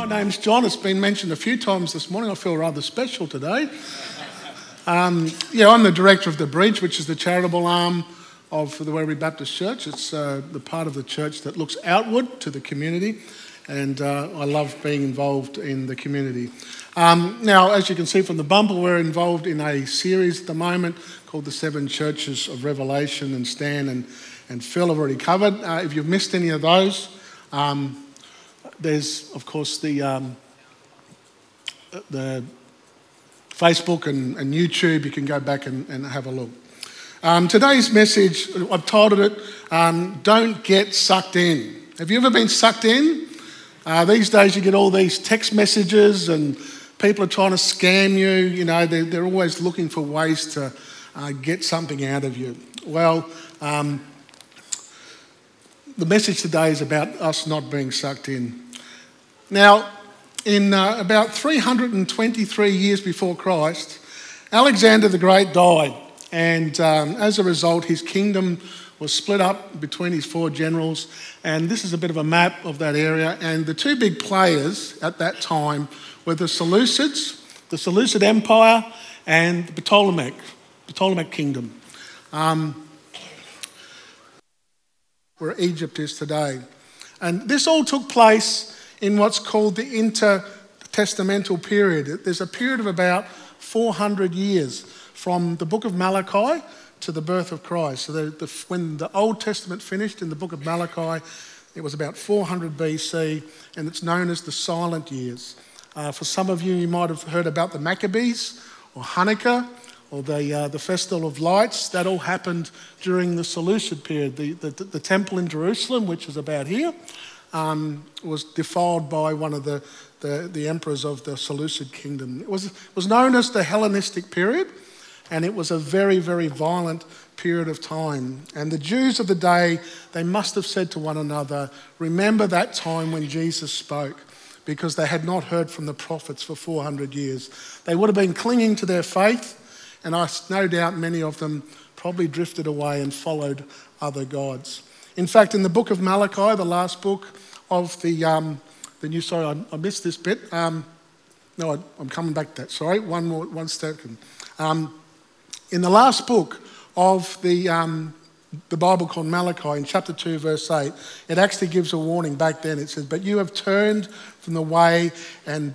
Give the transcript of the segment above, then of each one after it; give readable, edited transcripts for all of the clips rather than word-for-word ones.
name's John. It's been mentioned a few times this morning. I feel rather special today. I'm the director of The Bridge, which is the charitable arm of the Werribee Baptist Church. It's the part of the church that looks outward to the community, and I love being involved in the community. Now, as you can see from the bumper, we're involved in a series at the moment called the Seven Churches of Revelation, and Stan and Phil have already covered. If you've missed any of those, there's, of course, the Facebook and YouTube. You can go back and have a look. Today's message, I've titled it, Don't Get Sucked In. Have you ever been sucked in? These days you get all these text messages and people are trying to scam you. You know, they're always looking for ways to get something out of you. Well, the message today is about us not being sucked in. Now, in about 323 years before Christ, Alexander the Great died, and as a result, his kingdom was split up between his four generals, and this is a bit of a map of that area. And the two big players at that time were the Seleucids, the Seleucid Empire, and the Ptolemaic Kingdom, where Egypt is today. And this all took place in what's called the intertestamental period. There's a period of about 400 years from the book of Malachi to the birth of Christ. So when the Old Testament finished in the book of Malachi, it was about 400 BC, and it's known as the Silent Years. For some of you, you might have heard about the Maccabees or Hanukkah or the Festival of Lights. That all happened during the Seleucid period. The temple in Jerusalem, which is about here, was defiled by one of the emperors of the Seleucid kingdom. It was known as the Hellenistic period, and it was a very, very violent period of time. And the Jews of the day, they must have said to one another, remember that time when Jesus spoke, because they had not heard from the prophets for 400 years. They would have been clinging to their faith, and no doubt many of them probably drifted away and followed other gods. In fact, in the book of Malachi, the last book of the new, sorry, I missed this bit. I'm coming back to that. Sorry, one second. In the last book of the Bible called Malachi, in chapter 2, verse 8, it actually gives a warning back then. It says, "But you have turned from the way, and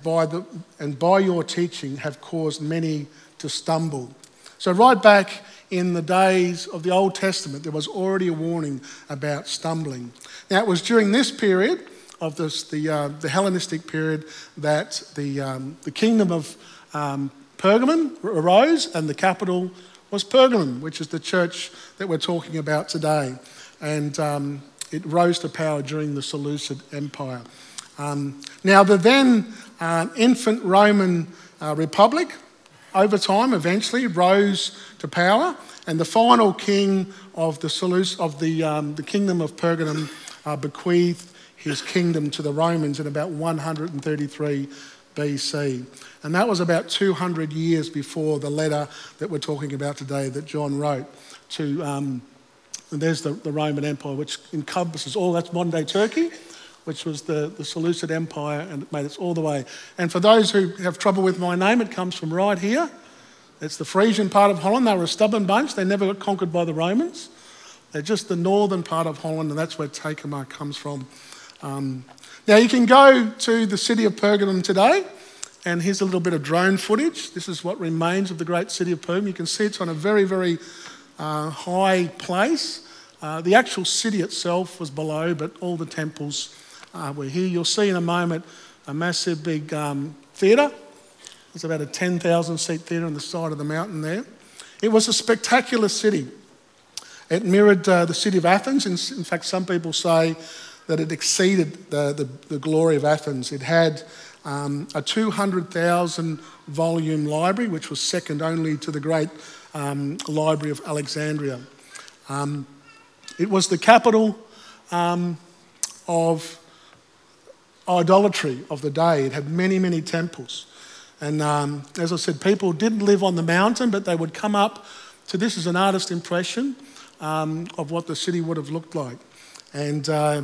by your teaching have caused many to stumble." So right back in the days of the Old Testament, there was already a warning about stumbling. Now, it was during this period of the Hellenistic period that the kingdom of Pergamon arose, and the capital was Pergamon, which is the church that we're talking about today. And it rose to power during the Seleucid Empire. Now, the then infant Roman Republic, over time, eventually rose to power, and the final king of the kingdom of Pergamum bequeathed his kingdom to the Romans in about 133 BC. And that was about 200 years before the letter that we're talking about today that John wrote to, and there's the Roman Empire, which encompasses that's modern-day Turkey, which was the Seleucid Empire, and it made it all the way. And for those who have trouble with my name, it comes from right here. It's the Frisian part of Holland. They were a stubborn bunch. They never got conquered by the Romans. They're just the northern part of Holland, and that's where Takamar comes from. Now, you can go to the city of Pergamum today, and here's a little bit of drone footage. This is what remains of the great city of Pergamum. You can see it's on a very, very high place. The actual city itself was below, but all the temples were here. You'll see in a moment a massive big theatre. It's about a 10,000 seat theatre on the side of the mountain there. It was a spectacular city. It mirrored the city of Athens. In fact, some people say that it exceeded the glory of Athens. It had a 200,000 volume library, which was second only to the great library of Alexandria. It was the capital of idolatry of the day. It had many, many temples. And as I said, people didn't live on the mountain, but they would come up to this as an artist impression of what the city would have looked like. And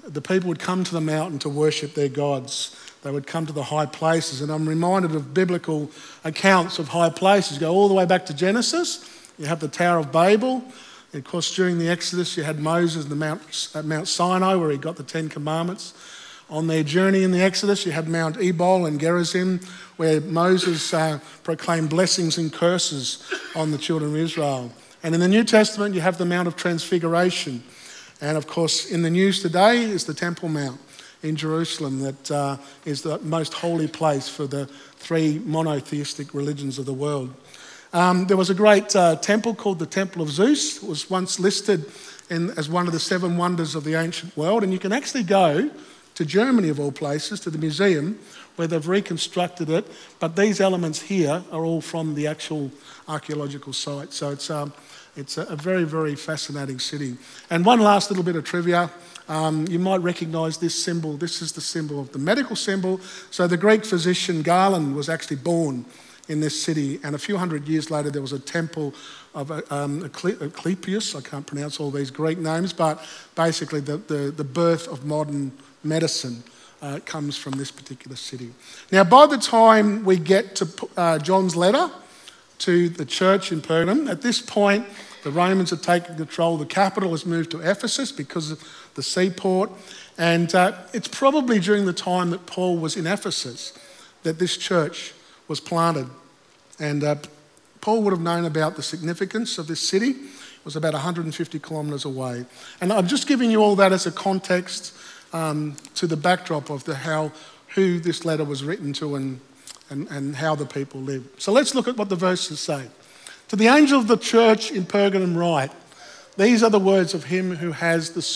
the people would come to the mountain to worship their gods. They would come to the high places. And I'm reminded of biblical accounts of high places. Go all the way back to Genesis. You have the Tower of Babel. And of course, during the Exodus, you had Moses at Mount Sinai, where he got the Ten Commandments. On their journey in the Exodus, you had Mount Ebal and Gerizim, where Moses proclaimed blessings and curses on the children of Israel. And in the New Testament, you have the Mount of Transfiguration. And of course, in the news today is the Temple Mount in Jerusalem that is the most holy place for the three monotheistic religions of the world. There was a great temple called the Temple of Zeus. It was once listed as one of the seven wonders of the ancient world. And you can actually go to Germany, of all places, to the museum where they've reconstructed it. But these elements here are all from the actual archaeological site. So it's a very, very fascinating city. And one last little bit of trivia. You might recognise this symbol. This is the symbol of the medical symbol. So the Greek physician Galen was actually born in this city. And a few hundred years later, there was a temple of Asclepius. I can't pronounce all these Greek names, but basically the birth of modern medicine comes from this particular city. Now, by the time we get to John's letter to the church in Pergamum, at this point, the Romans have taken control. The capital has moved to Ephesus because of the seaport. And it's probably during the time that Paul was in Ephesus that this church was planted. And Paul would have known about the significance of this city. It was about 150 kilometres away. And I'm just giving you all that as a context to the backdrop of who this letter was written to and how the people lived. So let's look at what the verses say. To the angel of the church in Pergamum write, these are the words of him who has the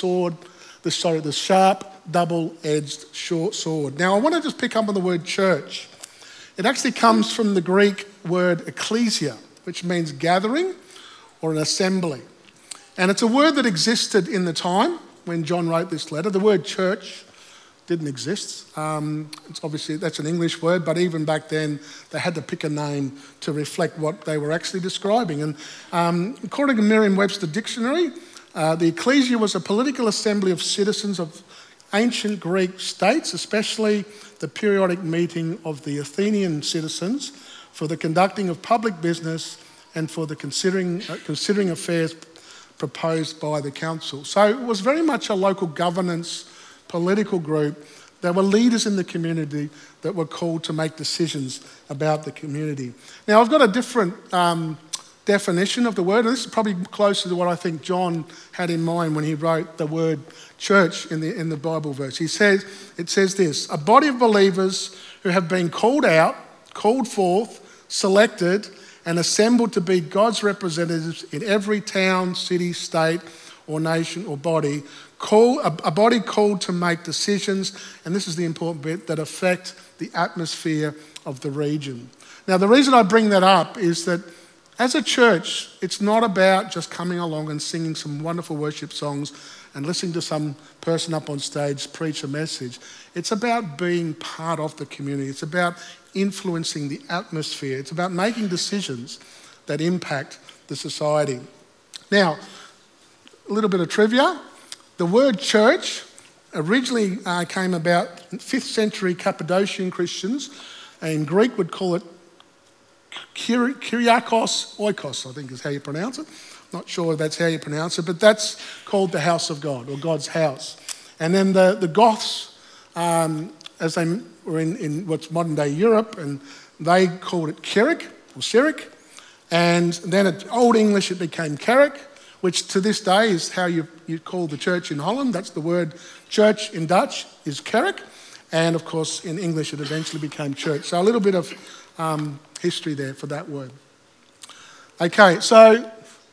sharp, double-edged short sword. Now, I want to just pick up on the word church. It actually comes from the Greek word ecclesia, which means gathering or an assembly. And it's a word that existed in the time when John wrote this letter. The word church didn't exist. It's obviously, that's an English word, but even back then, they had to pick a name to reflect what they were actually describing. And according to Merriam-Webster Dictionary, the ecclesia was a political assembly of citizens of ancient Greek states, especially the periodic meeting of the Athenian citizens for the conducting of public business and for the considering affairs proposed by the council. So it was very much a local governance political group. There were leaders in the community that were called to make decisions about the community. Now, I've got a different definition of the word, and this is probably closer to what I think John had in mind when he wrote the word church in the Bible verse. It says this: a body of believers who have been called out, called forth, selected, and assembled to be God's representatives in every town, city, state, or nation or body, a body called to make decisions, and this is the important bit, that affect the atmosphere of the region. Now, the reason I bring that up is that as a church, it's not about just coming along and singing some wonderful worship songs and listening to some person up on stage preach a message. It's about being part of the community. It's about influencing the atmosphere. It's about making decisions that impact the society. Now, a little bit of trivia. The word church originally came about 5th century Cappadocian Christians. In Greek would call it Kyriakos Oikos, I think is how you pronounce it. Not sure if that's how you pronounce it, but that's called the house of God, or God's house. And then the Goths, as they were in what's modern day Europe, and they called it Kirik or Cyric. And then in Old English it became Kerk, which to this day is how you call the church in Holland. That's the word church in Dutch is kerk. And of course in English it eventually became church. So a little bit of history there for that word. Okay, so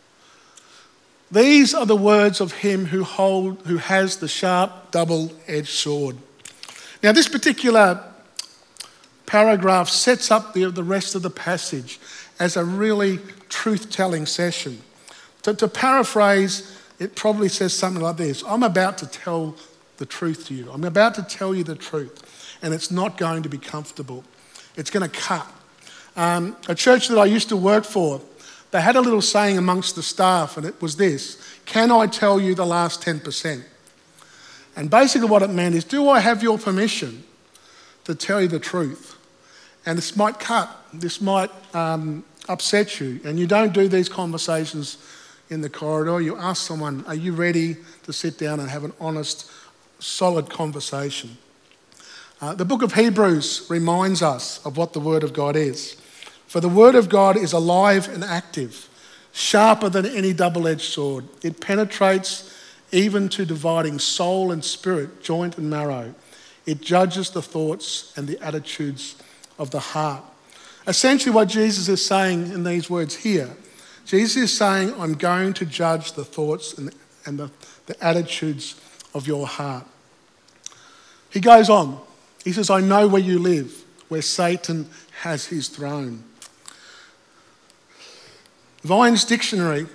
these are the words of him who has the sharp double-edged sword. Now this particular paragraph sets up the rest of the passage as a really truth-telling session. To paraphrase, it probably says something like this: I'm about to tell the truth to you. I'm about to tell you the truth, and it's not going to be comfortable. It's going to cut. A church that I used to work for, they had a little saying amongst the staff, and it was this: can I tell you the last 10%? And basically what it meant is, do I have your permission to tell you the truth? And this might cut, this might upset you. And you don't do these conversations in the corridor. You ask someone, are you ready to sit down and have an honest, solid conversation? The book of Hebrews reminds us of what the Word of God is. For the Word of God is alive and active, sharper than any double-edged sword. It penetrates even to dividing soul and spirit, joint and marrow. It judges the thoughts and the attitudes of the heart. Essentially what Jesus is saying in these words here, Jesus is saying, I'm going to judge the thoughts and the attitudes of your heart. He goes on. He says, I know where you live, where Satan has his throne. Vine's dictionary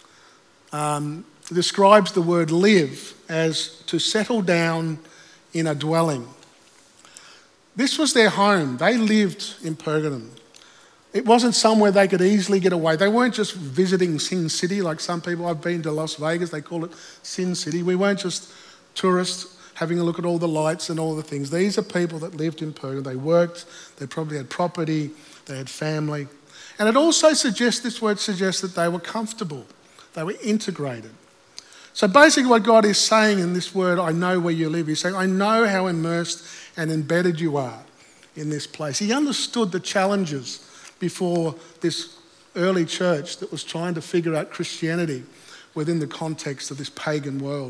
describes the word live as to settle down in a dwelling. This was their home. They lived in Pergamum. It wasn't somewhere they could easily get away. They weren't just visiting Sin City like some people. I've been to Las Vegas. They call it Sin City. We weren't just tourists having a look at all the lights and all the things. These are people that lived in Pergamum. They worked. They probably had property. They had family. And it also suggests, this word suggests that they were comfortable. They were integrated. So basically what God is saying in this word, I know where you live, he's saying, I know how immersed and embedded you are in this place. He understood the challenges before this early church that was trying to figure out Christianity within the context of this pagan world.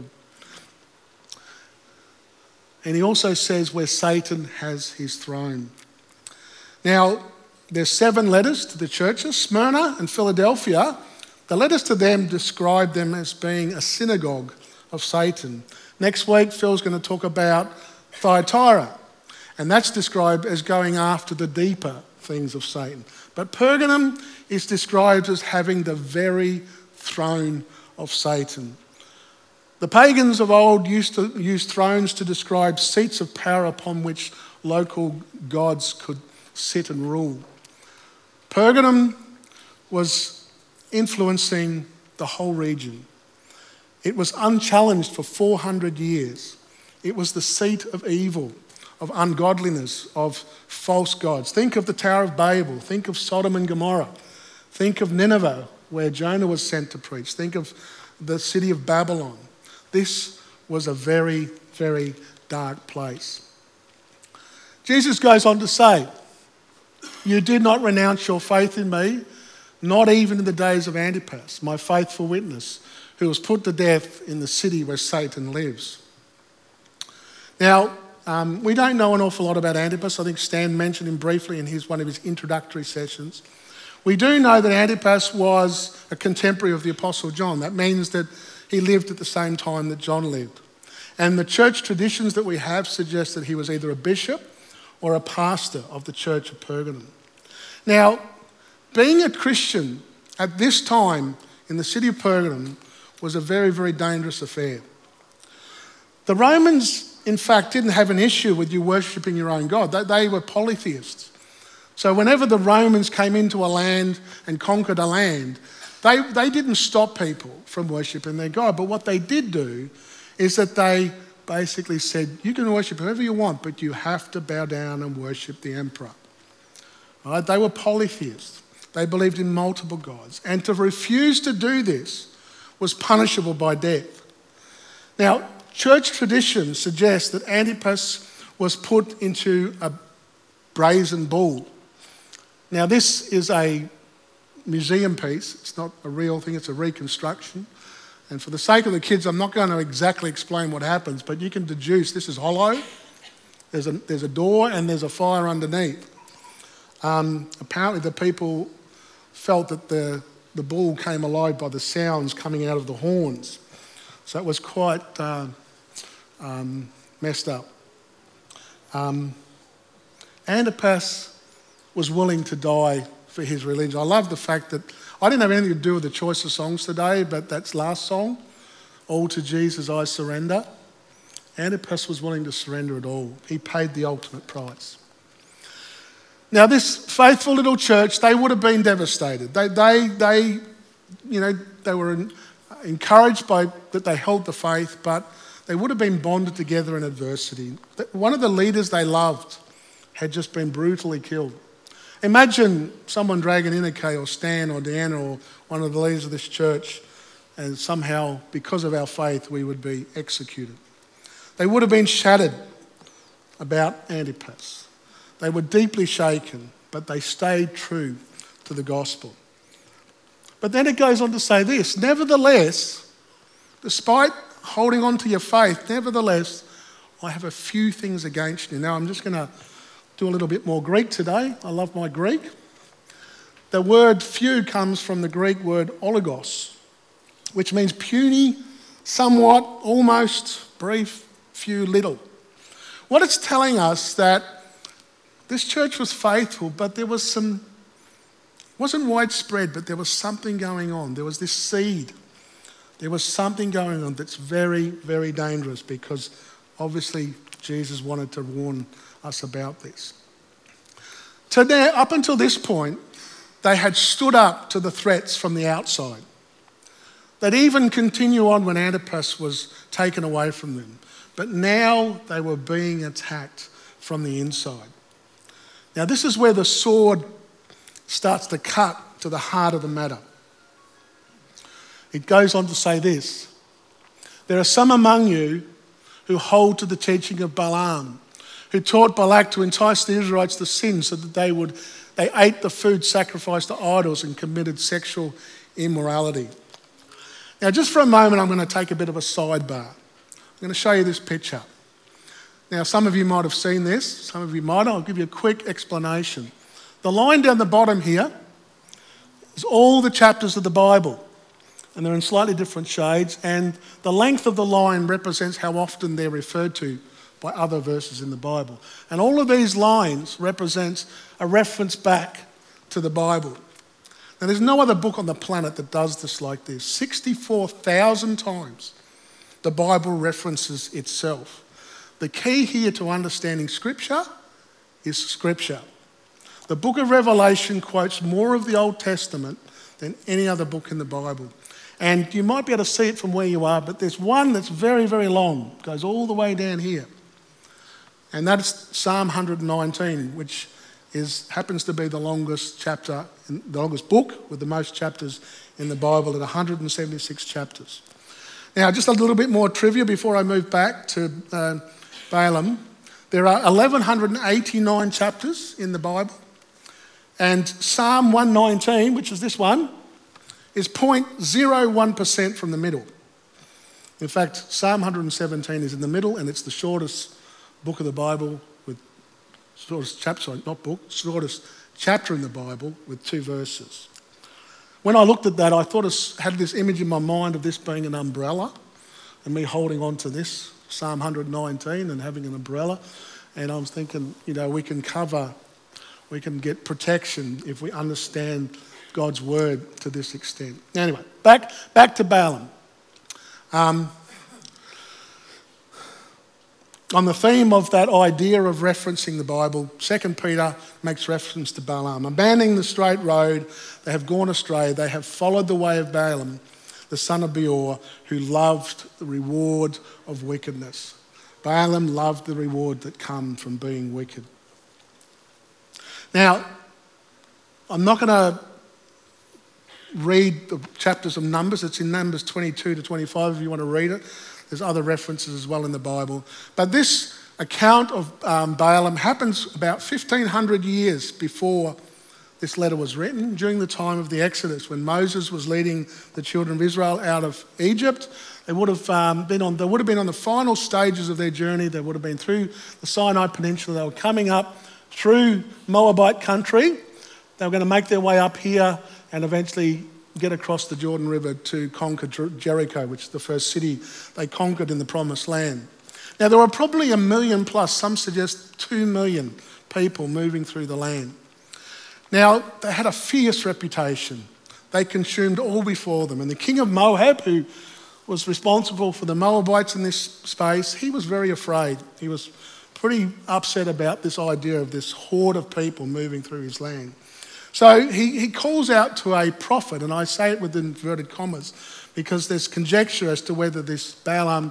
And he also says where Satan has his throne. Now, there's 7 letters to the churches, Smyrna and Philadelphia. The letters to them describe them as being a synagogue of Satan. Next week, Phil's going to talk about Thyatira, and that's described as going after the deeper things of Satan. But Pergamum is described as having the very throne of Satan. The pagans of old used to use thrones to describe seats of power upon which local gods could sit and rule. Pergamum was influencing the whole region. It was unchallenged for 400 years. It was the seat of evil, of ungodliness, of false gods. Think of the Tower of Babel. Think of Sodom and Gomorrah. Think of Nineveh, where Jonah was sent to preach. Think of the city of Babylon. This was a very, very dark place. Jesus goes on to say, you did not renounce your faith in me, not even in the days of Antipas, my faithful witness, who was put to death in the city where Satan lives. Now, we don't know an awful lot about Antipas. I think Stan mentioned him briefly in one of his introductory sessions. We do know that Antipas was a contemporary of the Apostle John. That means that he lived at the same time that John lived. And the church traditions that we have suggest that he was either a bishop or a pastor of the church of Pergamum. Now, being a Christian at this time in the city of Pergamum was a very, very dangerous affair. The Romans, in fact, didn't have an issue with you worshipping your own God. They were polytheists. So whenever the Romans came into a land and conquered a land, they didn't stop people from worshipping their God. But what they did do is that they basically said, you can worship whoever you want, but you have to bow down and worship the emperor. Right? They were polytheists. They believed in multiple gods. And to refuse to do this was punishable by death. Now, church tradition suggests that Antipas was put into a brazen bull. Now, this is a museum piece. It's not a real thing, it's a reconstruction. And for the sake of the kids, I'm not going to exactly explain what happens, but you can deduce this is hollow. There's a door and there's a fire underneath. Apparently the people felt that the bull came alive by the sounds coming out of the horns. So it was quite messed up. Antipas was willing to die for his religion. I love the fact that I didn't have anything to do with the choice of songs today, but that's last song, All to Jesus I Surrender. Antipas was willing to surrender it all. He paid the ultimate price. Now, this faithful little church, they would have been devastated. They were encouraged by that they held the faith, but They would have been bonded together in adversity. One of the leaders they loved had just been brutally killed. Imagine someone dragging Ineke or Stan or Deanna or one of the leaders of this church, and somehow, because of our faith, we would be executed. They would have been shattered about Antipas. They were deeply shaken, but they stayed true to the gospel. But then it goes on to say this: nevertheless, despite holding on to your faith, nevertheless, I have a few things against you. Now, I'm just going to do a little bit more Greek today. I love my Greek. The word few comes from the Greek word oligos, which means puny, somewhat, almost, brief, few, little. What it's telling us that this church was faithful, but there was some, wasn't widespread, but there was something going on. There was this seed. There was something going on that's very, very dangerous, because obviously Jesus wanted to warn us about this. So now, up until this point, they had stood up to the threats from the outside. They'd even continue on when Antipas was taken away from them. But now they were being attacked from the inside. Now this is where the sword starts to cut to the heart of the matter. It goes on to say this: there are some among you who hold to the teaching of Balaam, who taught Balak to entice the Israelites to sin so that they ate the food sacrificed to idols and committed sexual immorality. Now, just for a moment, I'm going to take a bit of a sidebar. I'm going to show you this picture. Now, some of you might have seen this, some of you might. I'll give you a quick explanation. The line down the bottom here is all the chapters of the Bible, and they're in slightly different shades, and the length of the line represents how often they're referred to by other verses in the Bible. And all of these lines represents a reference back to the Bible. Now, there's no other book on the planet that does this like this. 64,000 times the Bible references itself. The key here to understanding Scripture is Scripture. The book of Revelation quotes more of the Old Testament than any other book in the Bible. And you might be able to see it from where you are, but there's one that's very, very long. It goes all the way down here. And that's Psalm 119, which happens to be the longest chapter, the longest book with the most chapters in the Bible, at 176 chapters. Now, just a little bit more trivia before I move back to Balaam. There are 1,189 chapters in the Bible, and Psalm 119, which is this one, is 0.01% from the middle. In fact, Psalm 117 is in the middle, and it's the shortest book of the Bible with shortest chapter in the Bible with 2 verses. When I looked at that, I thought I had this image in my mind of this being an umbrella and me holding on to this, Psalm 119, and having an umbrella. And I was thinking, we can get protection if we understand God's word to this extent. Anyway, back to Balaam. On the theme of that idea of referencing the Bible, 2 Peter makes reference to Balaam. Abandoning the straight road, they have gone astray. They have followed the way of Balaam, the son of Beor, who loved the reward of wickedness. Balaam loved the reward that comes from being wicked. Now, I'm not going to read the chapters of Numbers. It's in Numbers 22 to 25 if you want to read it. There's other references as well in the Bible. But this account of Balaam happens about 1,500 years before this letter was written, during the time of the Exodus, when Moses was leading the children of Israel out of Egypt. They would have been on the final stages of their journey. They would have been through the Sinai Peninsula. They were coming up through Moabite country. They were going to make their way up here and eventually get across the Jordan River to conquer Jericho, which is the first city they conquered in the Promised Land. Now, there were probably 1 million plus, some suggest 2 million people moving through the land. Now, they had a fierce reputation. They consumed all before them. And the king of Moab, who was responsible for the Moabites in this space, he was very afraid. He was pretty upset about this idea of this horde of people moving through his land. So he calls out to a prophet, and I say it with inverted commas because there's conjecture as to whether this Balaam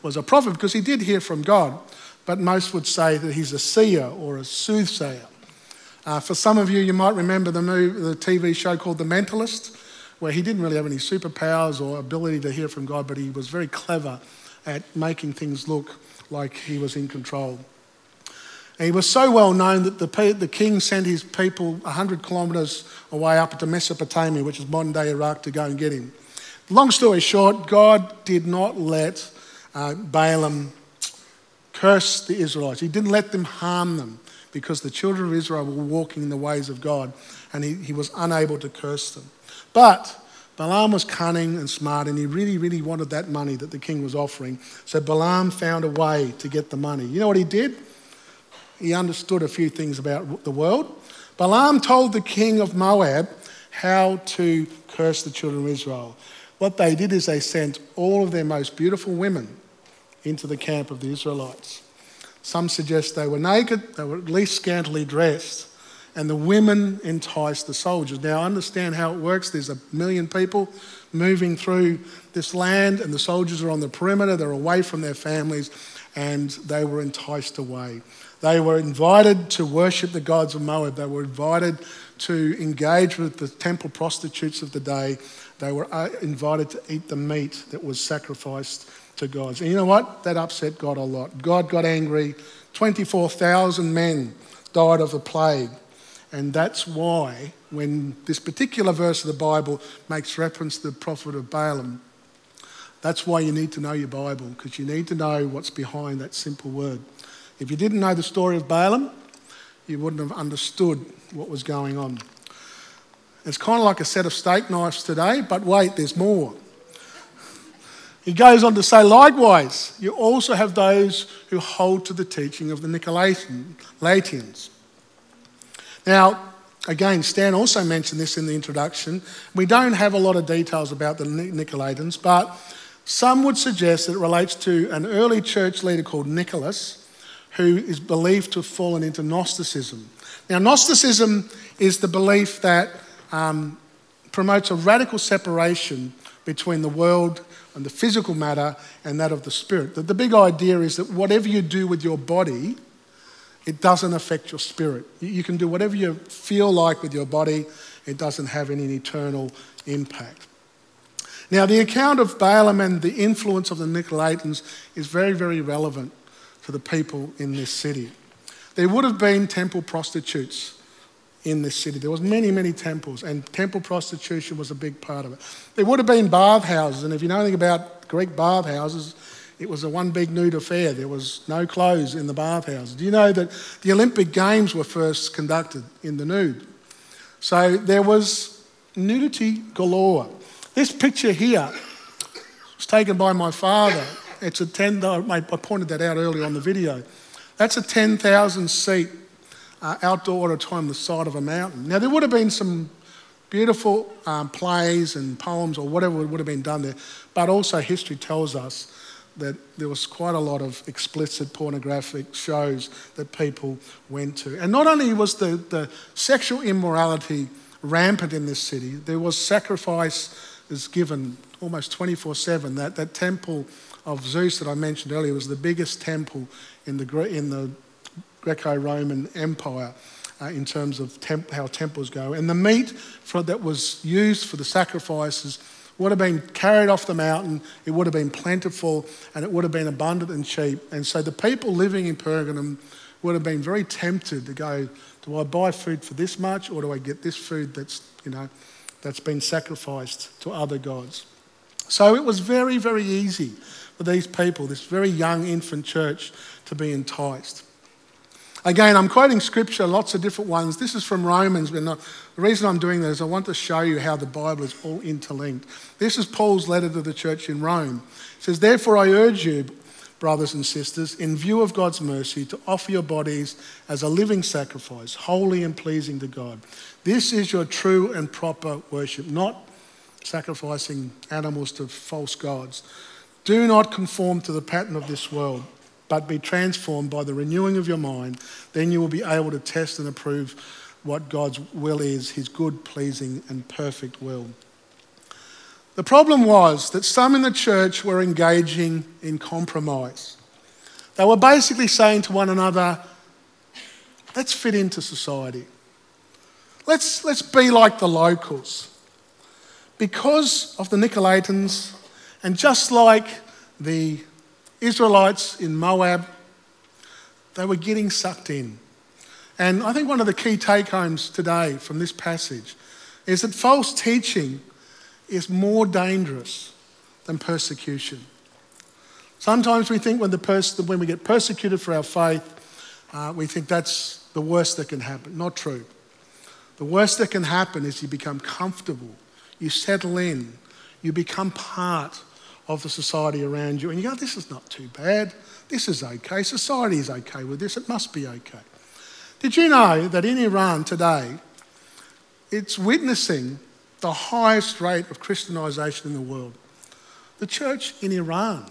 was a prophet because he did hear from God, but most would say that he's a seer or a soothsayer. For some of you, you might remember the TV show called The Mentalist, where he didn't really have any superpowers or ability to hear from God, but he was very clever at making things look like he was in control. And he was so well known that the king sent his people 100 kilometres away up to Mesopotamia, which is modern-day Iraq, to go and get him. Long story short, God did not let Balaam curse the Israelites. He didn't let them harm them because the children of Israel were walking in the ways of God, and he was unable to curse them. But Balaam was cunning and smart, and he really, really wanted that money that the king was offering. So Balaam found a way to get the money. You know what he did? He understood a few things about the world. Balaam told the king of Moab how to curse the children of Israel. What they did is they sent all of their most beautiful women into the camp of the Israelites. Some suggest they were naked, they were at least scantily dressed, and the women enticed the soldiers. Now, understand how it works. There's 1 million people moving through this land, and the soldiers are on the perimeter. They're away from their families, and they were enticed away. They were invited to worship the gods of Moab. They were invited to engage with the temple prostitutes of the day. They were invited to eat the meat that was sacrificed to gods. And you know what? That upset God a lot. God got angry. 24,000 men died of the plague. And that's why when this particular verse of the Bible makes reference to the prophet of Balaam, that's why you need to know your Bible, because you need to know what's behind that simple word. If you didn't know the story of Balaam, you wouldn't have understood what was going on. It's kind of like a set of steak knives today, but wait, there's more. He goes on to say, likewise, you also have those who hold to the teaching of the Nicolaitans. Now, again, Stan also mentioned this in the introduction. We don't have a lot of details about the Nicolaitans, but some would suggest that it relates to an early church leader called Nicholas, who is believed to have fallen into Gnosticism. Now, Gnosticism is the belief that promotes a radical separation between the world and the physical matter and that of the spirit. The big idea is that whatever you do with your body, it doesn't affect your spirit. You can do whatever you feel like with your body. It doesn't have any eternal impact. Now, the account of Balaam and the influence of the Nicolaitans is very, very relevant to the people in this city. There would have been temple prostitutes in this city. There was many, many temples, and temple prostitution was a big part of it. There would have been bathhouses, and if you know anything about Greek bathhouses, it was a one big nude affair. There was no clothes in the bathhouses. Do you know that the Olympic Games were first conducted in the nude? So there was nudity galore. This picture here was taken by my father. It's a I pointed that out earlier on the video. That's a 10,000 seat outdoor auditorium on the side of a mountain. Now, there would have been some beautiful plays and poems or whatever would have been done there, but also history tells us that there was quite a lot of explicit pornographic shows that people went to. And not only was the sexual immorality rampant in this city, there was sacrifice is given almost 24/7. That temple of Zeus that I mentioned earlier was the biggest temple in the Greco-Roman Empire in terms of how temples go. And the meat that was used for the sacrifices would have been carried off the mountain, it would have been plentiful, and it would have been abundant and cheap. And so the people living in Pergamum would have been very tempted to go, do I buy food for this much, or do I get this food that's been sacrificed to other gods? So it was very, very easy for these people, this very young infant church, to be enticed. Again, I'm quoting scripture, lots of different ones. This is from Romans. The reason I'm doing that is I want to show you how the Bible is all interlinked. This is Paul's letter to the church in Rome. It says, therefore I urge you, brothers and sisters, in view of God's mercy, to offer your bodies as a living sacrifice, holy and pleasing to God. This is your true and proper worship, not sacrificing animals to false gods. Do not conform to the pattern of this world, but be transformed by the renewing of your mind. Then you will be able to test and approve what God's will is, his good, pleasing, and perfect will. The problem was that some in the church were engaging in compromise. They were basically saying to one another, let's fit into society. Let's be like the locals. Because of the Nicolaitans, and just like the Israelites in Moab, they were getting sucked in. And I think one of the key take-homes today from this passage is that false teaching is more dangerous than persecution. Sometimes we think when we get persecuted for our faith, we think that's the worst that can happen. Not true. The worst that can happen is you become comfortable, you settle in, you become part of the society around you, and you go, this is not too bad, this is okay, society is okay with this, it must be okay. Did you know that in Iran today, it's witnessing the highest rate of Christianisation in the world? The church in Iran.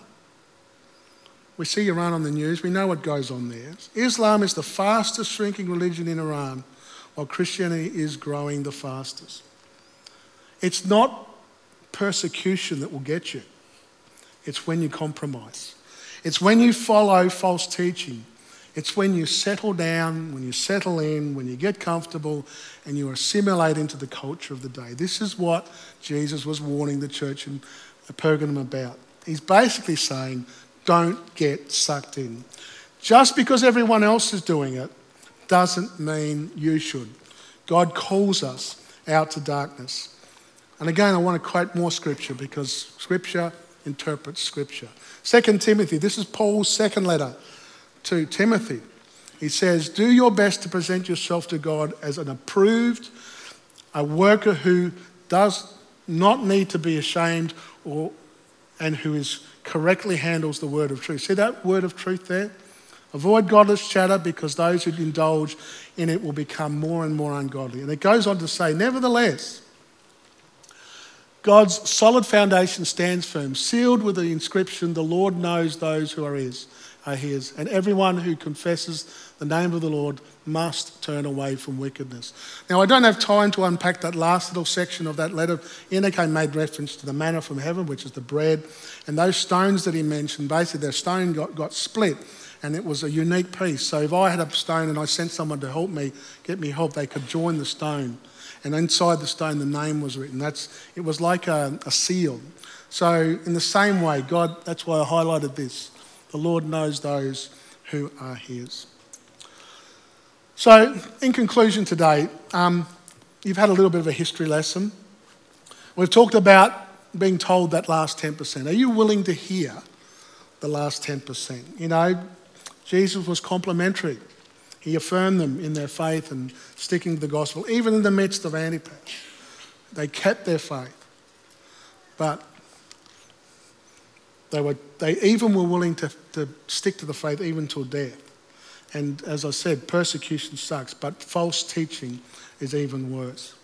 We see Iran on the news, we know what goes on there. Islam is the fastest shrinking religion in Iran, while Christianity is growing the fastest. It's not persecution that will get you. It's when you compromise. It's when you follow false teaching. It's when you settle down, when you settle in, when you get comfortable and you assimilate into the culture of the day. This is what Jesus was warning the church in Pergamum about. He's basically saying, don't get sucked in. Just because everyone else is doing it doesn't mean you should. God calls us out to darkness. And again, I want to quote more scripture because scripture interprets scripture. 2 Timothy, this is Paul's second letter to Timothy. He says, do your best to present yourself to God as an approved, a worker who does not need to be ashamed and who correctly handles the word of truth. See that word of truth there? Avoid godless chatter because those who indulge in it will become more and more ungodly. And it goes on to say, nevertheless, God's solid foundation stands firm, sealed with the inscription, the Lord knows those who are his, and everyone who confesses the name of the Lord must turn away from wickedness. Now, I don't have time to unpack that last little section of that letter. Enoch made reference to the manna from heaven, which is the bread, and those stones that he mentioned, basically their stone got split, and it was a unique piece. So if I had a stone and I sent someone to help me, get me help, they could join the stone. And inside the stone, the name was written. It was like a seal. So in the same way, God, that's why I highlighted this. The Lord knows those who are his. So in conclusion today, you've had a little bit of a history lesson. We've talked about being told that last 10%. Are you willing to hear the last 10%? You know, Jesus was complimentary. He affirmed them in their faith and sticking to the gospel, even in the midst of Antipas. They kept their faith. But they even were willing to stick to the faith even till death. And as I said, persecution sucks, but false teaching is even worse.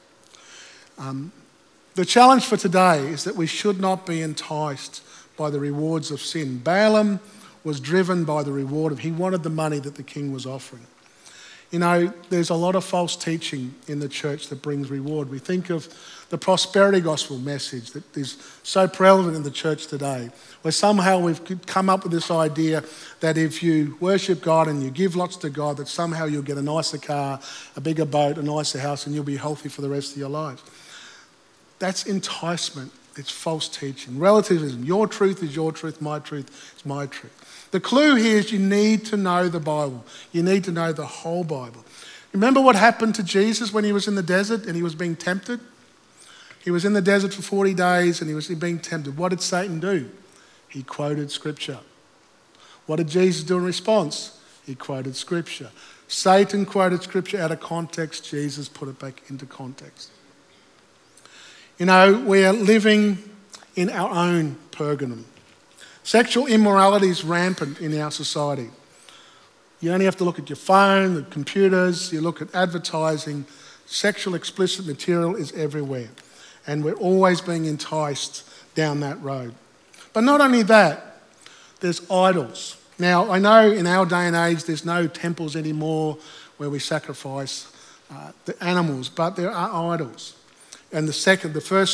The challenge for today is that we should not be enticed by the rewards of sin. Balaam was driven by the reward he wanted the money that the king was offering. You know, there's a lot of false teaching in the church that brings reward. We think of the prosperity gospel message that is so prevalent in the church today, where somehow we've come up with this idea that if you worship God and you give lots to God, that somehow you'll get a nicer car, a bigger boat, a nicer house, and you'll be healthy for the rest of your life. That's enticement. It's false teaching. Relativism. Your truth is your truth. My truth is my truth. The clue here is you need to know the Bible. You need to know the whole Bible. Remember what happened to Jesus when he was in the desert and he was being tempted? He was in the desert for 40 days and he was being tempted. What did Satan do? He quoted Scripture. What did Jesus do in response? He quoted Scripture. Satan quoted Scripture out of context. Jesus put it back into context. You know, we are living in our own Pergamum. Sexual immorality is rampant in our society. You only have to look at your phone, the computers, you look at advertising. Sexual explicit material is everywhere. And we're always being enticed down that road. But not only that, there's idols. Now, I know in our day and age there's no temples anymore where we sacrifice the animals, but there are idols. And the first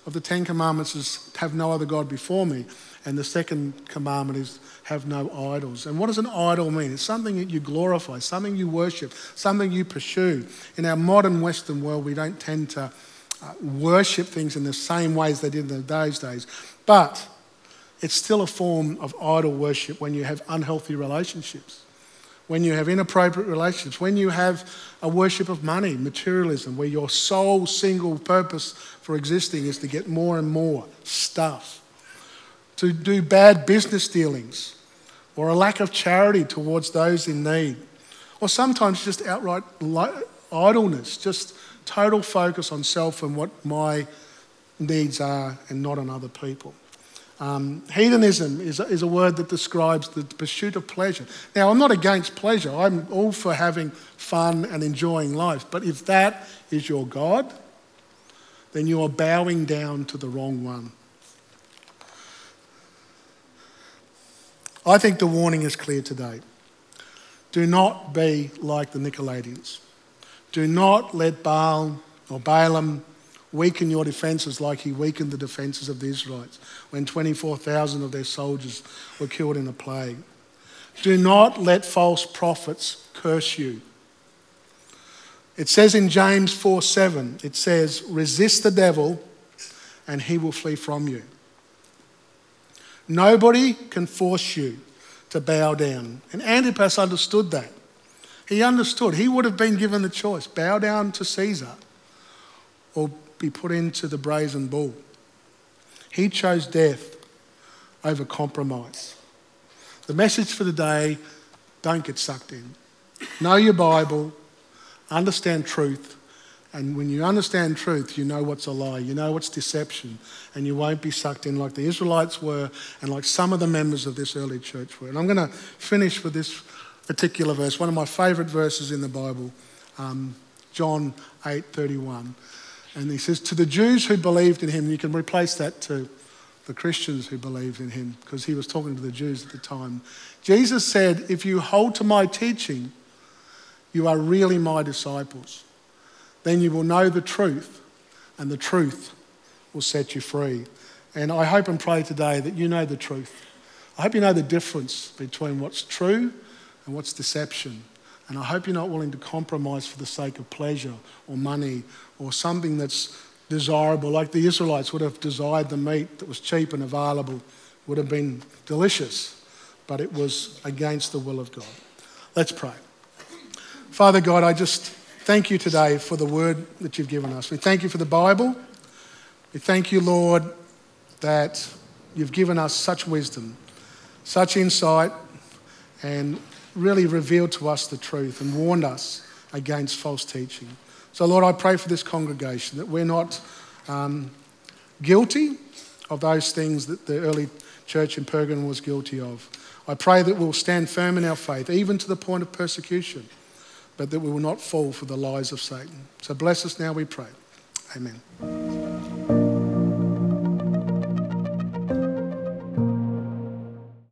of the 10 Commandments is have no other God before me. And the second commandment is have no idols. And what does an idol mean? It's something that you glorify, something you worship, something you pursue. In our modern Western world, we don't tend to worship things in the same ways they did in those days. But it's still a form of idol worship when you have unhealthy relationships, when you have inappropriate relationships, when you have a worship of money, materialism, where your sole single purpose for existing is to get more and more stuff, to do bad business dealings, or a lack of charity towards those in need, or sometimes just outright idleness, just total focus on self and what my needs are and not on other people. Hedonism is a word that describes the pursuit of pleasure. Now, I'm not against pleasure. I'm all for having fun and enjoying life. But if that is your God, then you are bowing down to the wrong one. I think the warning is clear today. Do not be like the Nicolaitans. Do not let Baal or Balaam weaken your defences like he weakened the defences of the Israelites when 24,000 of their soldiers were killed in a plague. Do not let false prophets curse you. It says in James 4:7, it says, resist the devil and he will flee from you. Nobody can force you to bow down. And Antipas understood that. He understood. He would have been given the choice, bow down to Caesar or be put into the brazen bull. He chose death over compromise. The message for the day, don't get sucked in. Know your Bible, understand truth, and when you understand truth, you know what's a lie, you know what's deception, and you won't be sucked in like the Israelites were and like some of the members of this early church were. And I'm going to finish with this particular verse, one of my favourite verses in the Bible, John 8:31. And he says, to the Jews who believed in him, and you can replace that to the Christians who believed in him, because he was talking to the Jews at the time. Jesus said, if you hold to my teaching, you are really my disciples. Then you will know the truth, and the truth will set you free. And I hope and pray today that you know the truth. I hope you know the difference between what's true and what's deception. And I hope you're not willing to compromise for the sake of pleasure or money or something that's desirable, like the Israelites would have desired the meat that was cheap and available, would have been delicious, but it was against the will of God. Let's pray. Father God, I just thank you today for the word that you've given us. We thank you for the Bible. We thank you, Lord, that you've given us such wisdom, such insight, and really revealed to us the truth and warned us against false teaching. So, Lord, I pray for this congregation that we're not guilty of those things that the early church in Pergamum was guilty of. I pray that we'll stand firm in our faith, even to the point of persecution, but that we will not fall for the lies of Satan. So bless us now, we pray. Amen.